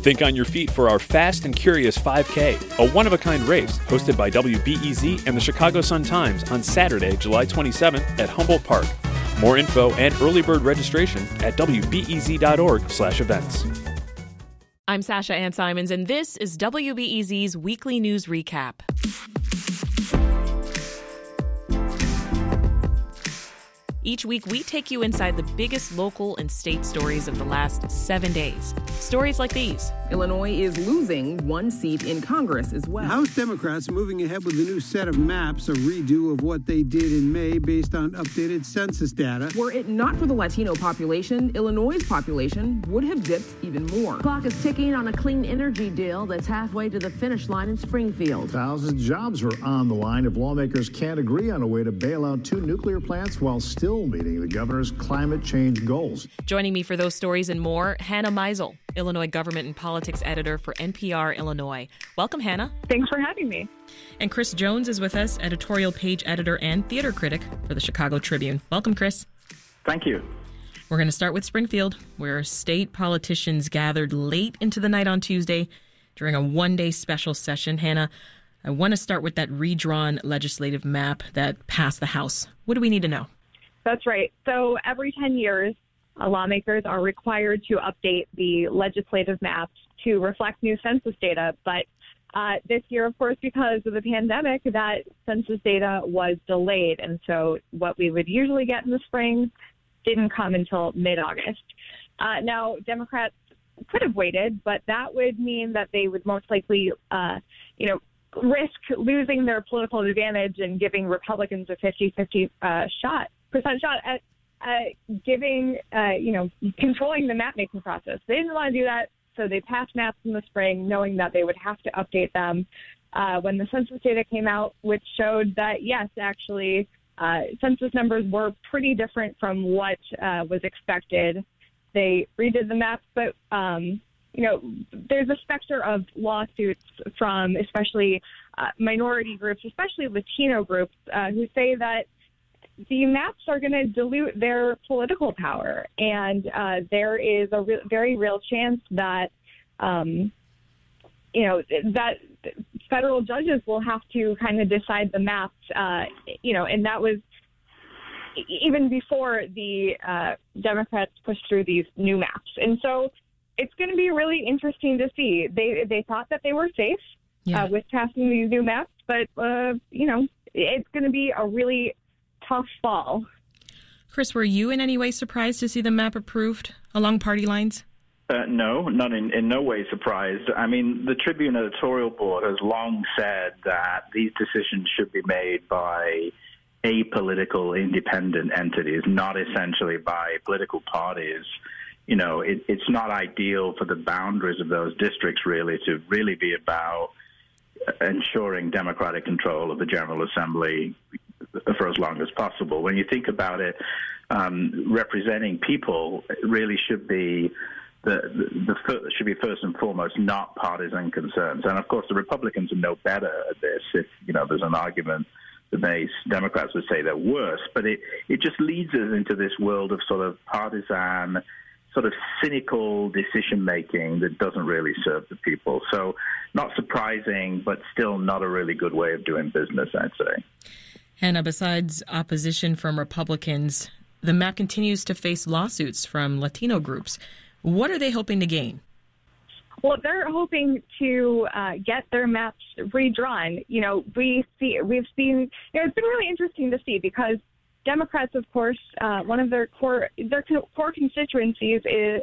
Think on your feet for our Fast and Curious 5K, a one-of-a-kind race hosted by WBEZ and the Chicago Sun-Times on Saturday, July 27th at Humboldt Park. More info and early bird registration at wbez.org/events. I'm Sasha Ann Simons, and this is WBEZ's Weekly News Recap. Each week, we take you inside the biggest local and state stories of the last 7 days. Stories like these. Illinois is losing one seat in Congress as well. House Democrats are moving ahead with a new set of maps, a redo of what they did in May based on updated census data. Were it not for the Latino population, Illinois' population would have dipped even more. Clock is ticking on a clean energy deal that's halfway to the finish line in Springfield. Thousands of jobs are on the line if lawmakers can't agree on a way to bail out 2 nuclear plants while still meeting the governor's climate change goals. Joining me for those stories and more, Hannah Meisel, Illinois government and politics editor for NPR Illinois. Welcome, Hannah. Thanks for having me. And Chris Jones is with us, editorial page editor and theater critic for the Chicago Tribune. Welcome, Chris. Thank you. We're going to start with Springfield, where state politicians gathered late into the night on Tuesday during a one-day special session. Hannah, I want to start with that redrawn legislative map that passed the House. What do we need to know? That's right. So every 10 years, lawmakers are required to update the legislative maps to reflect new census data. But this year, of course, because of the pandemic, that census data was delayed. And so what we would usually get in the spring didn't come until mid-August. Now, Democrats could have waited, but that would mean that they would most likely, risk losing their political advantage and giving Republicans a 50-50 percent shot at controlling the map-making process. They didn't want to do that, so they passed maps in the spring, knowing that they would have to update them when the census data came out, which showed that, yes, actually, census numbers were pretty different from what was expected. They redid the maps, but, there's a specter of lawsuits from especially minority groups, especially Latino groups, who say that the maps are going to dilute their political power. And there is a very real chance that, that federal judges will have to kind of decide the maps, and that was even before the Democrats pushed through these new maps. And so it's going to be really interesting to see. They thought that they were safe with passing these new maps, but, it's going to be a really tough fall. Chris, were you in any way surprised to see the map approved along party lines? No, not in no way surprised. I mean, the Tribune editorial board has long said that these decisions should be made by apolitical independent entities, not essentially by political parties. It's not ideal for the boundaries of those districts really to really be about ensuring democratic control of the General Assembly for as long as possible. When you think about it, representing people really should be should be first and foremost not partisan concerns. And of course, the Republicans are no better at this. If there's an argument that Democrats would say they're worse, but it just leads us into this world of sort of partisan, sort of cynical decision-making that doesn't really serve the people. So not surprising, but still not a really good way of doing business, I'd say. Hannah, besides opposition from Republicans, the map continues to face lawsuits from Latino groups. What are they hoping to gain? Well, they're hoping to get their maps redrawn. We've seen, it's been really interesting to see because Democrats, of course, one of their core constituencies is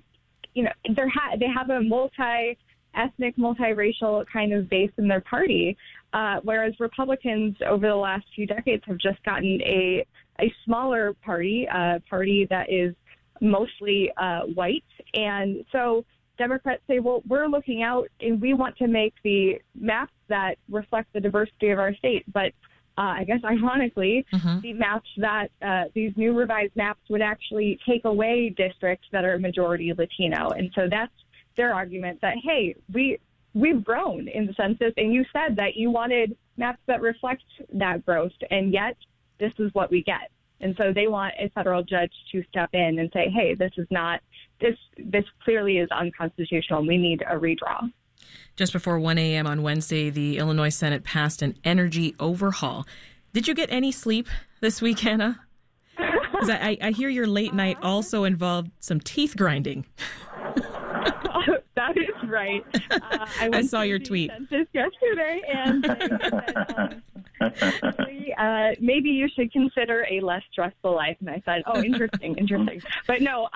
they have a multi-ethnic, multiracial kind of base in their party, whereas Republicans over the last few decades have just gotten a smaller party, a party that is mostly white. And so Democrats say, well, we're looking out and we want to make the maps that reflect the diversity of our state. But I guess ironically, the maps that these new revised maps would actually take away districts that are majority Latino. And so that's their argument that, hey, we've grown in the census, and you said that you wanted maps that reflect that growth, and yet this is what we get. And so they want a federal judge to step in and say, hey, this is not this clearly is unconstitutional. We need a redraw. Just before 1 a.m. on Wednesday, the Illinois Senate passed an energy overhaul. Did you get any sleep this week, Hannah? Because I hear your late night also involved some teeth grinding. That is right. I saw your tweet yesterday, and they said, maybe you should consider a less stressful life. And I said, oh, interesting. But no,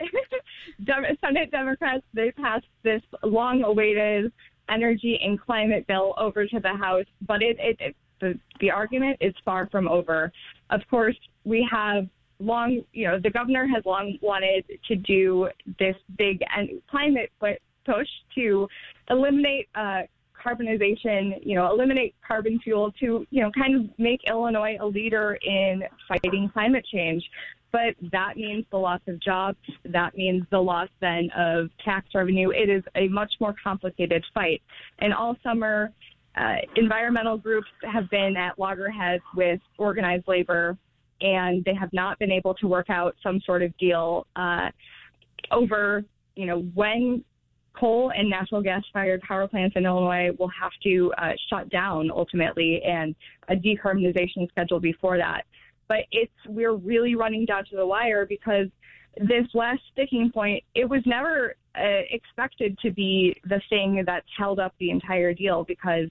Senate Democrats, they passed this long-awaited energy and climate bill over to the House, but the argument is far from over. Of course, we have the governor has long wanted to do this big climate push to eliminate carbonization, eliminate carbon fuel to, kind of make Illinois a leader in fighting climate change. But that means the loss of jobs. That means the loss then of tax revenue. It is a much more complicated fight. And all summer, environmental groups have been at loggerheads with organized labor, and they have not been able to work out some sort of deal over, when coal and natural gas-fired power plants in Illinois will have to shut down ultimately, and a decarbonization schedule before that. But we're really running down to the wire because this last sticking point, it was never expected to be the thing that's held up the entire deal because,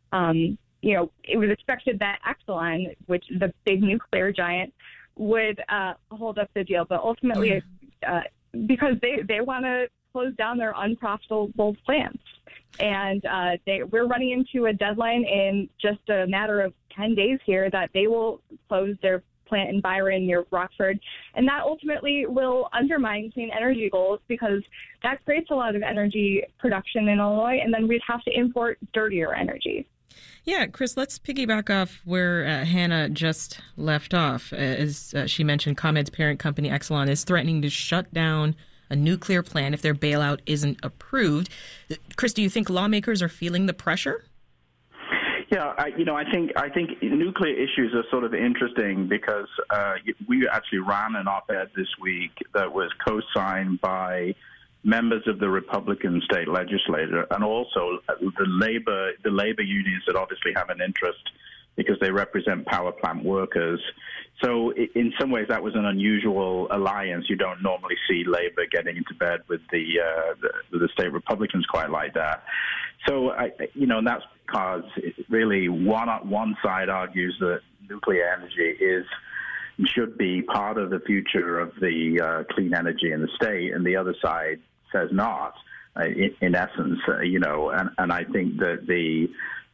it was expected that Exelon, which the big nuclear giant, would hold up the deal. But ultimately, because they want to close down their unprofitable plants. And we're running into a deadline in just a matter of 10 days here that they will close their plant in Byron near Rockford. And that ultimately will undermine clean energy goals because that creates a lot of energy production in Illinois, and then we'd have to import dirtier energy. Yeah, Chris, let's piggyback off where Hannah just left off. As she mentioned, ComEd's parent company, Exelon, is threatening to shut down a nuclear plant if their bailout isn't approved. Chris, do you think lawmakers are feeling the pressure? Yeah, I think nuclear issues are sort of interesting because we actually ran an op-ed this week that was co-signed by members of the Republican state legislature and also the labor unions that obviously have an interest because they represent power plant workers. So in some ways, that was an unusual alliance. You don't normally see labor getting into bed with the state Republicans quite like that. So, and that's because really one side argues that nuclear energy should be part of the future of the clean energy in the state, and the other side says not, in essence, and I think that the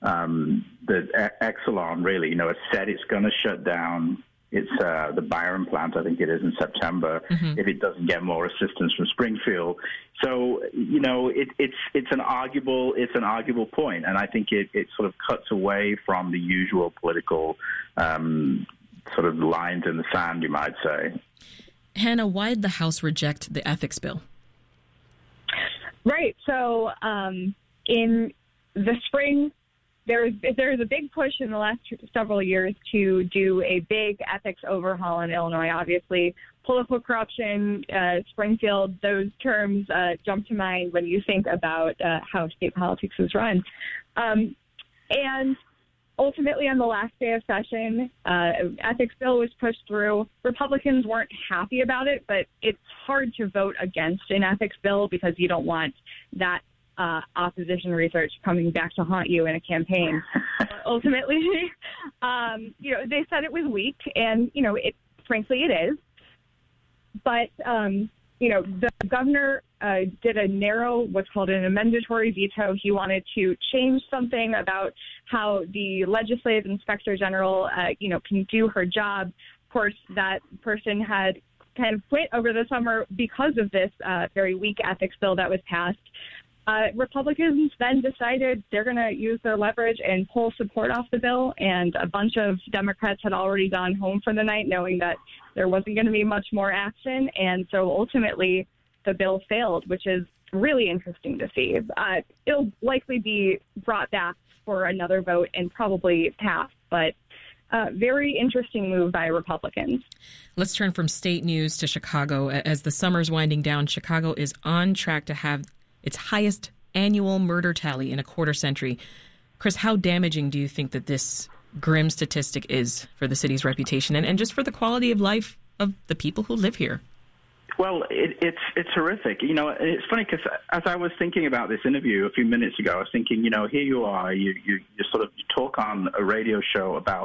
Exelon really, has said it's going to shut down the Byron plant, I think it is in September, if it doesn't get more assistance from Springfield. So, it's an arguable point, and I think it sort of cuts away from the usual political sort of lines in the sand, you might say. Hannah, why did the House reject the ethics bill? Right. So in the spring, there's a big push in the last several years to do a big ethics overhaul in Illinois. Obviously, political corruption, Springfield, those terms jump to mind when you think about how state politics is run. And ultimately, on the last day of session, ethics bill was pushed through. Republicans weren't happy about it, but it's hard to vote against an ethics bill because you don't want that opposition research coming back to haunt you in a campaign. Ultimately, they said it was weak, and frankly it is. But the governor did a narrow, what's called an amendatory veto. He wanted to change something about how the legislative inspector general, can do her job. Of course, that person had kind of quit over the summer because of this very weak ethics bill that was passed. Republicans then decided they're going to use their leverage and pull support off the bill, and a bunch of Democrats had already gone home for the night knowing that there wasn't going to be much more action, and so ultimately the bill failed, which is really interesting to see. It'll likely be brought back for another vote and probably passed, but very interesting move by Republicans. Let's turn from state news to Chicago. As the summer's winding down, Chicago is on track to have its highest annual murder tally in a quarter century. Chris, how damaging do you think that this grim statistic is for the city's reputation and just for the quality of life of the people who live here? Well, it's horrific. You know, it's funny because as I was thinking about this interview a few minutes ago, I was thinking, you know, here you are, you talk on a radio show about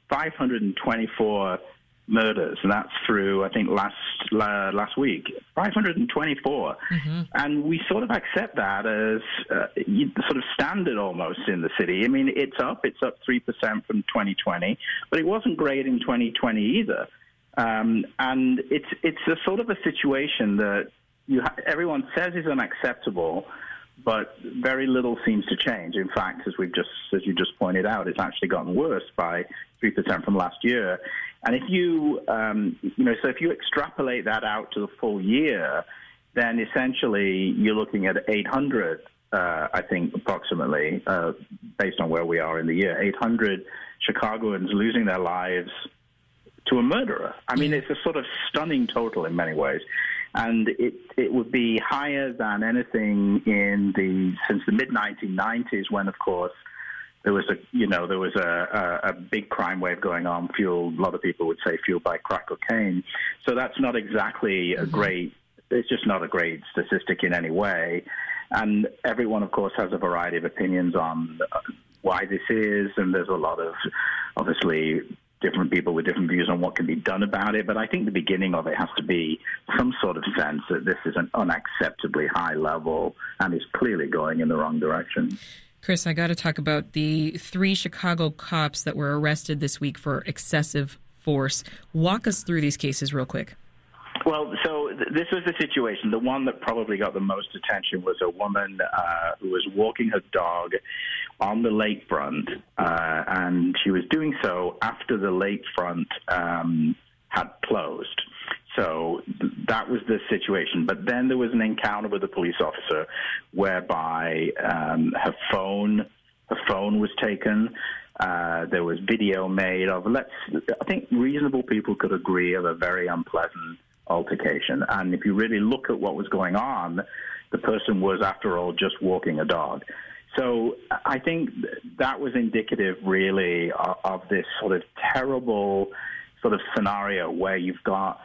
524 murders, and that's through, I think, last week, 524. Mm-hmm. And we sort of accept that as sort of standard almost in the city. I mean, it's up 3% from 2020, but it wasn't great in 2020 either. And it's a sort of a situation that everyone says is unacceptable, but very little seems to change. In fact, as you just pointed out, it's actually gotten worse by 3% from last year. And if if you extrapolate that out to the full year, then essentially you're looking at 800, I think, approximately, based on where we are in the year, 800 Chicagoans losing their lives to a murderer. I mean, it's a sort of stunning total in many ways. And it would be higher than anything since the mid-1990s, when, of course, there was a big crime wave going on, fueled, a lot of people would say, fueled by crack cocaine. So that's not exactly it's just not a great statistic in any way. And everyone, of course, has a variety of opinions on why this is, and there's a lot of, obviously, different people with different views on what can be done about it. But I think the beginning of it has to be some sort of sense that this is an unacceptably high level and is clearly going in the wrong direction. Chris, I got to talk about the 3 Chicago cops that were arrested this week for excessive force. Walk us through these cases real quick. Well, so this was the situation. The one that probably got the most attention was a woman who was walking her dog on the lakefront, and she was doing so after the lakefront had closed. So that was the situation. But then there was an encounter with a police officer whereby her phone was taken. There was video made of, I think reasonable people could agree, of a very unpleasant altercation. And if you really look at what was going on, the person was, after all, just walking a dog. So I think that was indicative, really, of this sort of terrible sort of scenario where you've got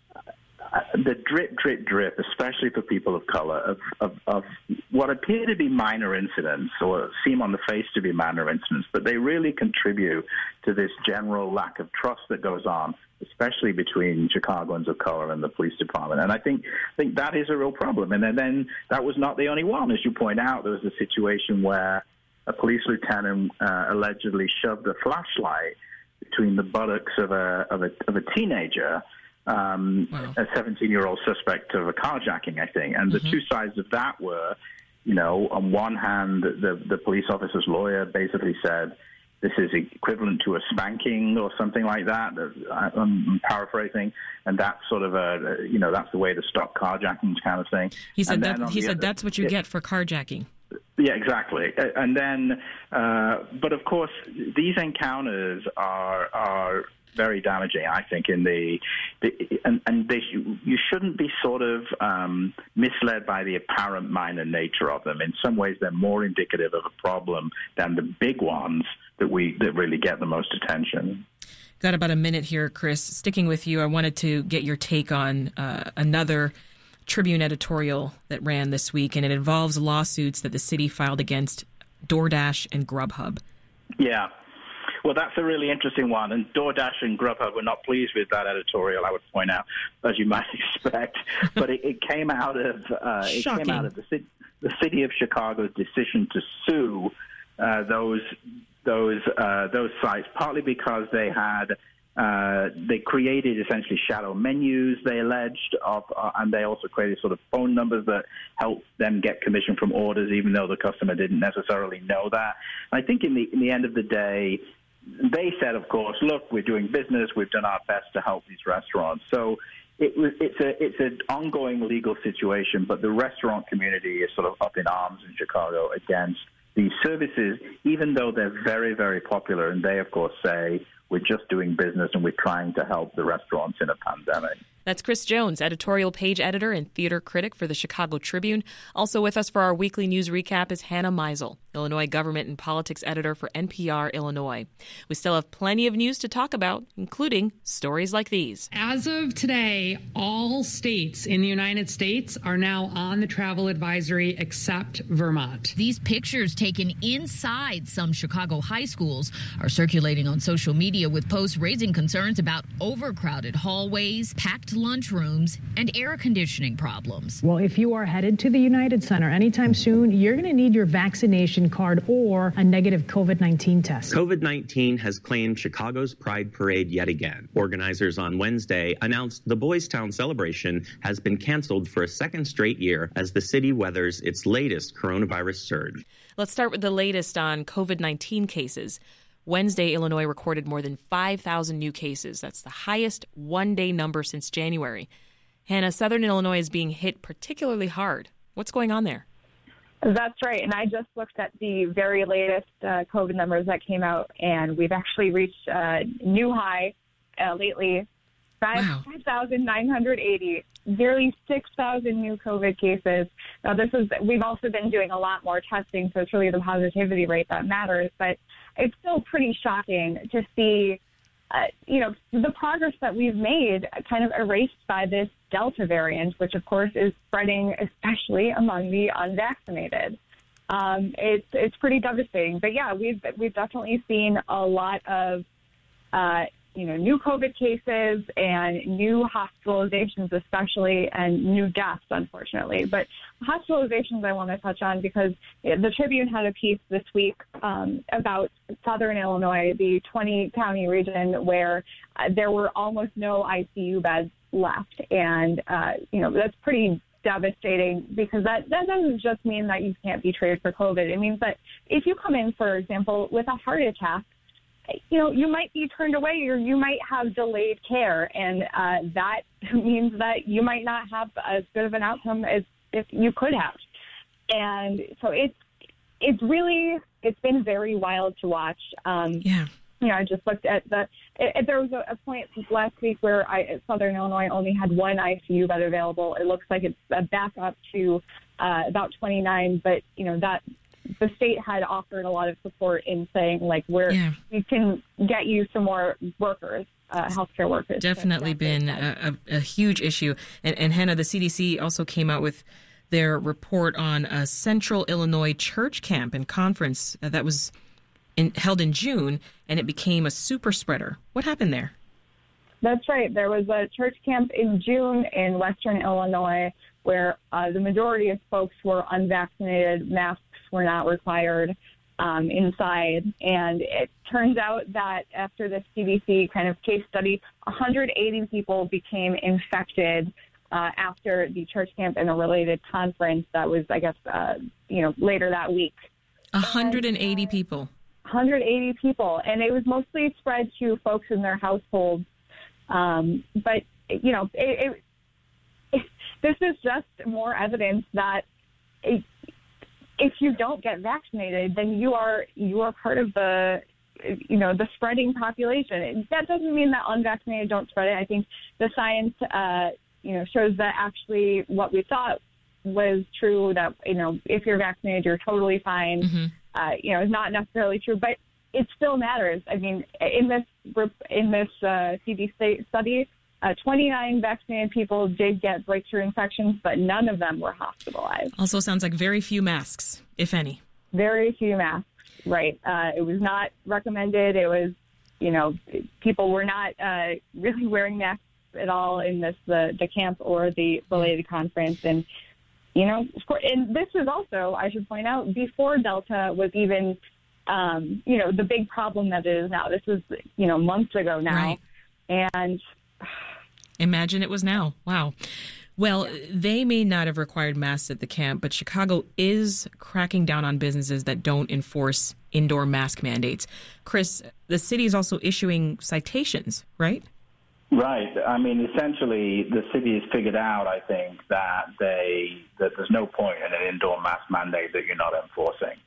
the drip, drip, drip, especially for people of color, of what appear to be minor incidents or seem on the face to be minor incidents, but they really contribute to this general lack of trust that goes on, especially between Chicagoans of color and the police department. And I think that is a real problem. And then that was not the only one. As you point out, there was a situation where a police lieutenant allegedly shoved a flashlight between the buttocks of a teenager, wow. A 17-year-old suspect of a carjacking, I think. And the two sides of that were, on one hand, the police officer's lawyer basically said, this is equivalent to a spanking or something like that. I'm paraphrasing, and that's sort of that's the way to stop carjacking kind of thing. He said that's what you get for carjacking. Yeah, exactly. And then, but of course, these encounters are very damaging, I think, you shouldn't be sort of misled by the apparent minor nature of them. In some ways, they're more indicative of a problem than the big ones that really get the most attention. Got about a minute here, Chris. Sticking with you, I wanted to get your take on another Tribune editorial that ran this week, and it involves lawsuits that the city filed against DoorDash and Grubhub. Yeah. Well, that's a really interesting one, and DoorDash and Grubhub were not pleased with that editorial, I would point out, as you might expect. But it came out of the city of Chicago's decision to sue those sites, partly because they created essentially shadow menus, they alleged, and they also created sort of phone numbers that helped them get commission from orders, even though the customer didn't necessarily know that. And I think in the end of the day, they said, of course, look, we're doing business, we've done our best to help these restaurants. So it's an ongoing legal situation, but the restaurant community is sort of up in arms in Chicago against these services, even though they're very, very popular. And they, of course, say, we're just doing business and we're trying to help the restaurants in a pandemic. That's Chris Jones, editorial page editor and theater critic for the Chicago Tribune. Also with us for our weekly news recap is Hannah Meisel, Illinois government and politics editor for NPR Illinois. We still have plenty of news to talk about, including stories like these. As of today, all states in the United States are now on the travel advisory except Vermont. These pictures taken inside some Chicago high schools are circulating on social media with posts raising concerns about overcrowded hallways, packed lunchrooms, and air conditioning problems. Well, if you are headed to the United Center anytime soon, you're going to need your vaccination card or a negative COVID-19 test. COVID-19 has claimed Chicago's Pride Parade yet again. Organizers on Wednesday announced the Boys Town celebration has been canceled for a second straight year as the city weathers its latest coronavirus surge. Let's start with the latest on COVID-19 cases. Wednesday, Illinois recorded more than 5,000 new cases. That's the highest one-day number since January. Hannah, Southern Illinois is being hit particularly hard. What's going on there? That's right. And I just looked at the very latest COVID numbers that came out, and we've actually reached a new high lately, 5,980. Nearly 6,000 new COVID cases. Now, we've also been doing a lot more testing, so it's really the positivity rate that matters. But it's still pretty shocking to see, the progress that we've made kind of erased by this Delta variant, which, of course, is spreading especially among the unvaccinated. It's pretty devastating. But, yeah, we've definitely seen a lot of new COVID cases and new hospitalizations especially, and new deaths, unfortunately. But hospitalizations I want to touch on because the Tribune had a piece this week about Southern Illinois, the 20-county region where there were almost no ICU beds left. And, that's pretty devastating because that doesn't just mean that you can't be treated for COVID. It means that if you come in, for example, with a heart attack, you might be turned away or you might have delayed care. And that means that you might not have as good of an outcome as if you could have. And so it's been very wild to watch. I just looked at there was a point last week where Southern Illinois only had one ICU bed available. It looks like it's back up to about 29, but that the state had offered a lot of support in saying, we can get you some more workers, healthcare workers. Definitely been a huge issue. And Hannah, the CDC also came out with their report on a Central Illinois church camp and conference that was held in June, and it became a super spreader. What happened there? That's right. There was a church camp in June in Western Illinois where the majority of folks were unvaccinated. Masks were not required inside. And it turns out that after the CDC kind of case study, 180 people became infected after the church camp and a related conference that was, I guess, later that week. 180 people. 180 people. And it was mostly spread to folks in their households. But, this is just more evidence that if you don't get vaccinated, then you are part of the spreading population. That doesn't mean that unvaccinated don't spread it. I think the science, shows that actually what we thought was true, that, if you're vaccinated, you're totally fine, is not necessarily true, but it still matters. I mean, in this CDC study, 29 vaccinated people did get breakthrough infections, but none of them were hospitalized. Also sounds like very few masks, if any. Very few masks, right. It was not recommended. It was, people were not really wearing masks at all in the camp or the related conference. And, and this is also, I should point out, before Delta was even, the big problem that it is now. This was, months ago now. Right. And imagine it was now. Wow. Well, they may not have required masks at the camp, but Chicago is cracking down on businesses that don't enforce indoor mask mandates. Chris, the city is also issuing citations, right? Right. I mean, essentially, the city has figured out, I think, that there's no point in an indoor mask mandate that you're not enforcing.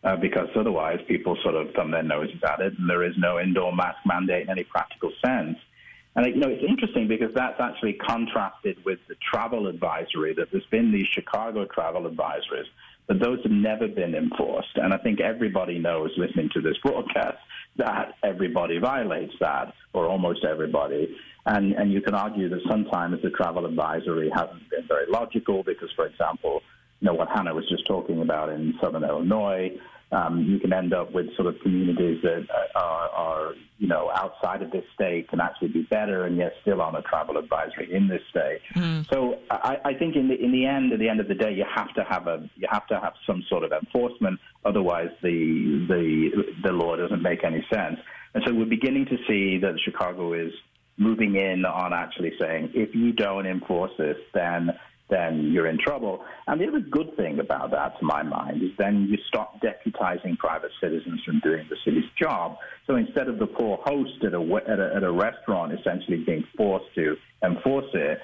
because otherwise people sort of thumb their noses at it, and there is no indoor mask mandate in any practical sense. And, it's interesting because that's actually contrasted with the travel advisory, that there's been these Chicago travel advisories, but those have never been enforced. And I think everybody knows, listening to this broadcast, that everybody violates that, or almost everybody. And you can argue that sometimes the travel advisory hasn't been very logical because, for example, what Hannah was just talking about in southern Illinois, you can end up with sort of communities that are outside of this state can actually be better, and yet still on a travel advisory in this state. So I think at the end of the day, you have to have some sort of enforcement. Otherwise, the law doesn't make any sense. And so we're beginning to see that Chicago is moving in on actually saying, if you don't enforce this, then you're in trouble. And the other good thing about that, to my mind, is then you stop deputizing private citizens from doing the city's job. So instead of the poor host at a restaurant essentially being forced to enforce it,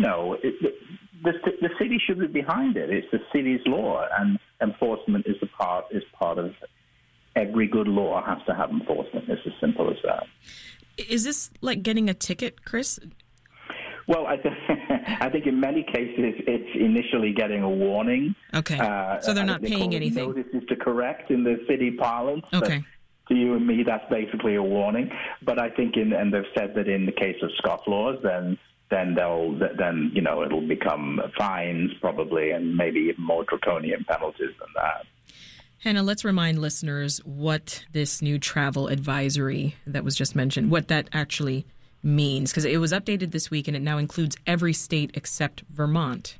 the city should be behind it. It's the city's law, and enforcement is part of every good law has to have enforcement. It's as simple as that. Is this like getting a ticket, Chris? Well, I think in many cases it's initially getting a warning. Okay, so they're not paying anything. Notices to correct in the city parlance. Okay. To you and me, that's basically a warning. But I think, and they've said that in the case of scofflaws, then it'll become fines probably, and maybe even more draconian penalties than that. Hannah, let's remind listeners what this new travel advisory that was just mentioned, what that actually means, because it was updated this week and it now includes every state except Vermont.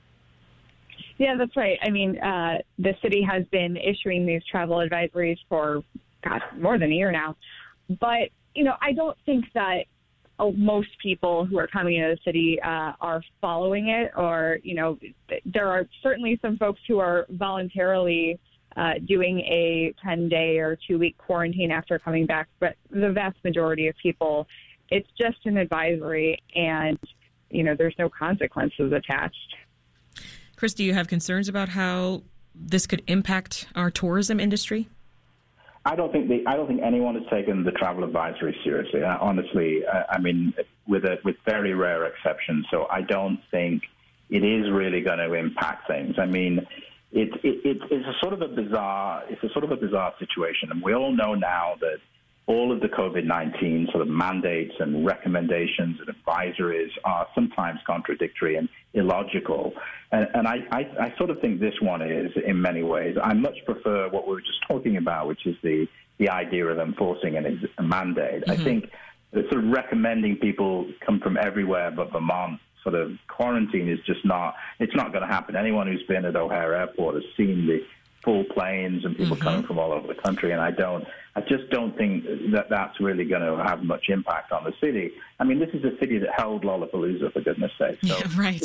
Yeah, that's right. I mean, the city has been issuing these travel advisories for, more than a year now. But, I don't think that most people who are coming into the city are following it, or, there are certainly some folks who are voluntarily doing a 10-day or 2-week quarantine after coming back. But the vast majority of people, it's just an advisory, and, there's no consequences attached. Chris, do you have concerns about how this could impact our tourism industry? I don't think anyone has taken the travel advisory seriously. Honestly, with very rare exceptions. So I don't think it is really going to impact things. I mean, it's a sort of a bizarre situation, and we all know now that all of the COVID-19 sort of mandates and recommendations and advisories are sometimes contradictory and illogical. And I sort of think this one is in many ways. I much prefer what we were just talking about, which is the idea of enforcing a mandate. Mm-hmm. I think that sort of recommending people come from everywhere but Vermont sort of quarantine is just it's not going to happen. Anyone who's been at O'Hare Airport has seen the full planes and people coming from all over the country, and I just don't think that that's really going to have much impact on the city. I mean, this is a city that held Lollapalooza, for goodness sake. So, yeah, right.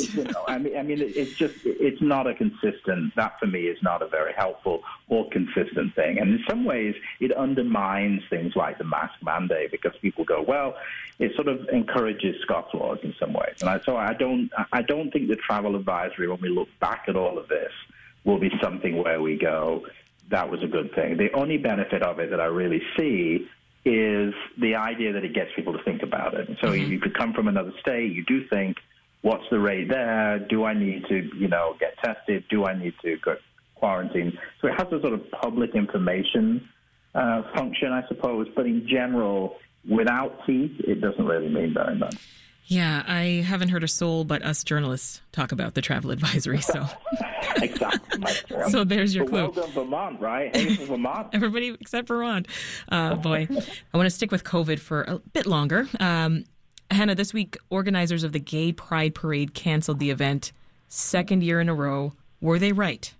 It's not a consistent, that for me is not a very helpful or consistent thing. And in some ways, it undermines things like the mask mandate because people go, well, it sort of encourages scofflaws in some ways. And so I don't think the travel advisory, when we look back at all of this, will be something where we go, that was a good thing. The only benefit of it that I really see is the idea that it gets people to think about it. So you could come from another state, you do think, what's the rate there? Do I need to, get tested? Do I need to go quarantine? So it has a sort of public information function, I suppose. But in general, without teeth, it doesn't really mean very much. Yeah, I haven't heard a soul but us journalists talk about the travel advisory. So exactly. So there's your clue. Well done, Vermont, right? Hey, for Vermont. Everybody except Vermont. Boy, I want to stick with COVID for a bit longer. Hannah, this week, organizers of the Gay Pride Parade canceled the event, second year in a row. Were they right?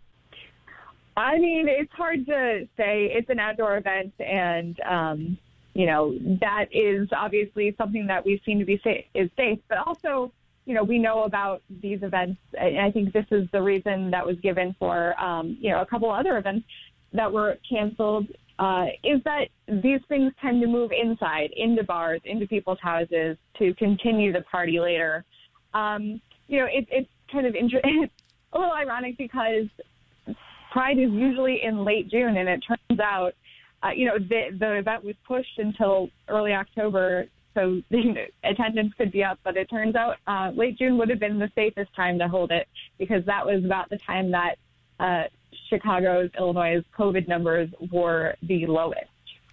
I mean, it's hard to say. It's an outdoor event, and that is obviously something that we seem to be is safe. But also, we know about these events, and I think this is the reason that was given for, a couple other events that were canceled, is that these things tend to move inside, into bars, into people's houses to continue the party later. It's kind of it's a little ironic because Pride is usually in late June, and it turns out, the event was pushed until early October, so the attendance could be up. But it turns out late June would have been the safest time to hold it, because that was about the time that Chicago's, Illinois' COVID numbers were the lowest.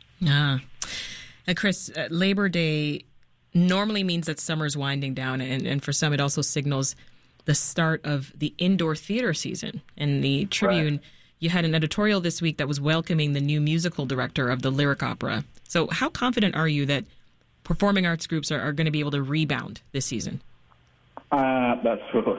Chris, Labor Day normally means that summer's winding down, and for some it also signals the start of the indoor theater season. In the Tribune, you had an editorial this week that was welcoming the new musical director of the Lyric Opera. So how confident are you that performing arts groups are going to be able to rebound this season? That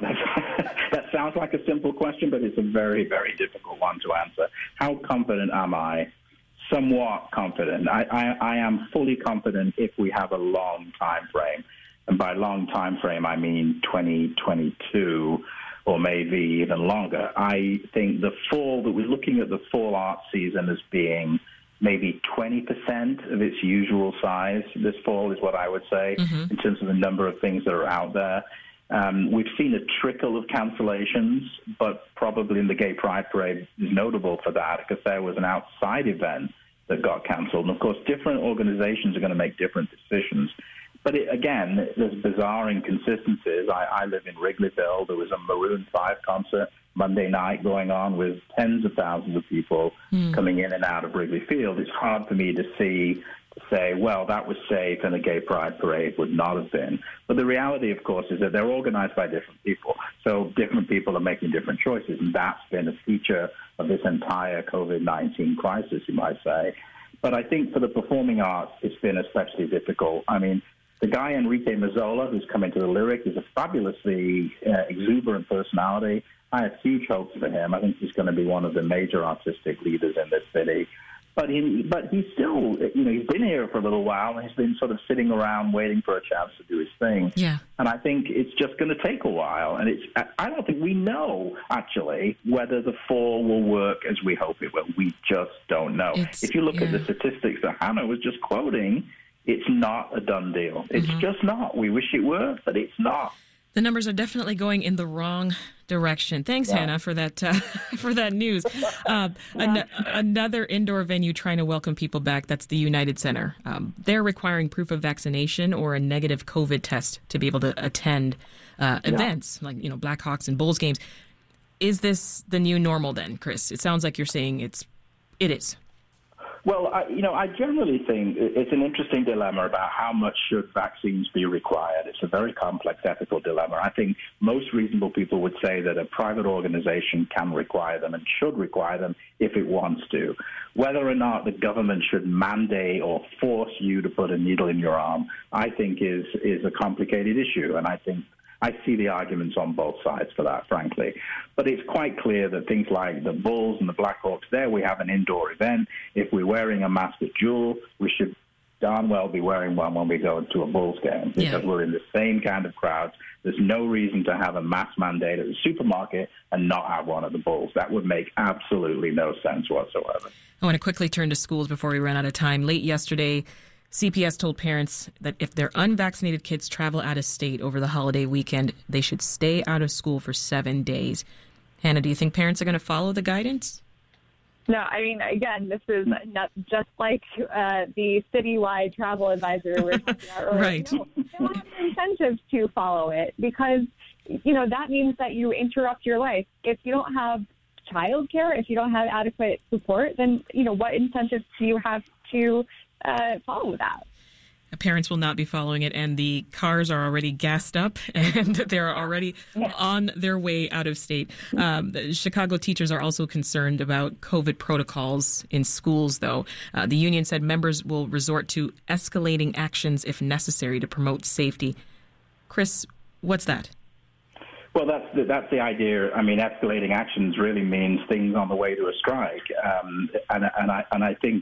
sounds like a simple question, but it's a very, very difficult one to answer. How confident am I? Somewhat confident. I am fully confident if we have a long time frame. And by long time frame, I mean 2022 or maybe even longer. I think we're looking at the fall art season as being maybe 20% of its usual size this fall is what I would say in terms of the number of things that are out there. We've seen a trickle of cancellations, but probably in the Gay Pride Parade is notable for that because there was an outside event that got canceled. And, of course, different organizations are going to make different decisions. But, again, there's bizarre inconsistencies. I live in Wrigleyville. There was a Maroon 5 concert Monday night going on with tens of thousands of people coming in and out of Wrigley Field. It's hard for me to say, well, that was safe and a Gay Pride Parade would not have been. But the reality, of course, is that they're organized by different people. So different people are making different choices, and that's been a feature of this entire COVID-19 crisis, you might say. But I think for the performing arts, it's been especially difficult. I mean, the guy Enrique Mazzola, who's come into the Lyric, is a fabulously exuberant personality. I have huge hopes for him. I think he's going to be one of the major artistic leaders in this city. But he's still, he's been here for a little while, and he's been sort of sitting around waiting for a chance to do his thing. Yeah. And I think it's just going to take a while. And I don't think we know, actually, whether the fall will work as we hope it will. We just don't know. If you look at the statistics that Hannah was just quoting, it's not a done deal. It's just not. We wish it were, but it's not. The numbers are definitely going in the wrong direction. Thanks, Hannah, for that for that news. Another indoor venue trying to welcome people back, that's the United Center. They're requiring proof of vaccination or a negative COVID test to be able to attend events like, Blackhawks and Bulls games. Is this the new normal then, Chris? It sounds like you're saying it is. Well, I generally think it's an interesting dilemma about how much should vaccines be required. It's a very complex ethical dilemma. I think most reasonable people would say that a private organization can require them and should require them if it wants to. Whether or not the government should mandate or force you to put a needle in your arm, I think is a complicated issue. And I think I see the arguments on both sides for that, frankly. But it's quite clear that things like the Bulls and the Blackhawks, there we have an indoor event. If we're wearing a mask at Jewel, we should darn well be wearing one when we go to a Bulls game because we're in the same kind of crowds. There's no reason to have a mask mandate at the supermarket and not have one at the Bulls. That would make absolutely no sense whatsoever. I want to quickly turn to schools before we run out of time. Late yesterday, CPS told parents that if their unvaccinated kids travel out of state over the holiday weekend, they should stay out of school for 7 days. Hannah, do you think parents are going to follow the guidance? No, I mean, again, this is not just like the citywide travel advisory we're talking about earlier. Right. No, they don't have incentives to follow it because, that means that you interrupt your life. If you don't have childcare, if you don't have adequate support, then, what incentives do you have to follow that? Parents will not be following it, and the cars are already gassed up, and they're already on their way out of state. The Chicago teachers are also concerned about COVID protocols in schools, though. The union said members will resort to escalating actions if necessary to promote safety. Chris, what's that? Well, that's the idea. I mean, escalating actions really means things on the way to a strike, and I think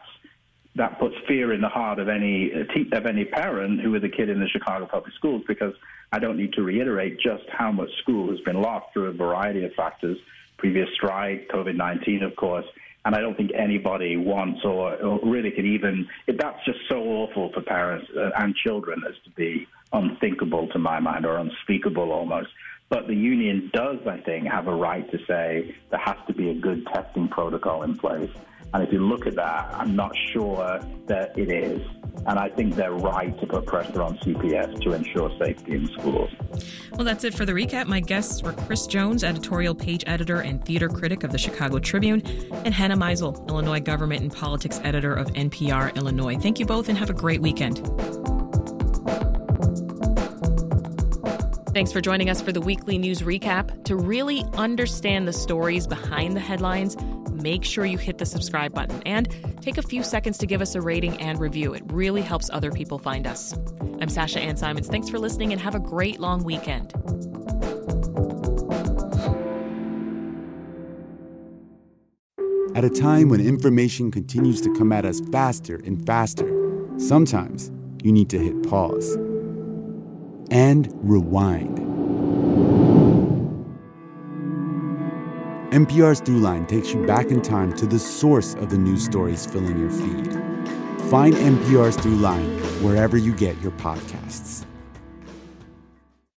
that puts fear in the heart of any parent who is a kid in the Chicago public schools, because I don't need to reiterate just how much school has been lost through a variety of factors, previous strike, COVID-19, of course, and I don't think anybody wants or really could even, that's just so awful for parents and children as to be unthinkable to my mind, or unspeakable almost. But the union does, I think, have a right to say there has to be a good testing protocol in place. And if you look at that, I'm not sure that it is. And I think they're right to put pressure on CPS to ensure safety in schools. Well, that's it for the recap. My guests were Chris Jones, editorial page editor and theater critic of the Chicago Tribune, and Hannah Meisel, Illinois government and politics editor of NPR Illinois. Thank you both and have a great weekend. Thanks for joining us for the weekly news recap. To really understand the stories behind the headlines, make sure you hit the subscribe button and take a few seconds to give us a rating and review. It really helps other people find us. I'm Sasha Ann Simons. Thanks for listening and have a great long weekend. At a time when information continues to come at us faster and faster, sometimes you need to hit pause and rewind. NPR's Throughline takes you back in time to the source of the news stories filling your feed. Find NPR's Throughline wherever you get your podcasts.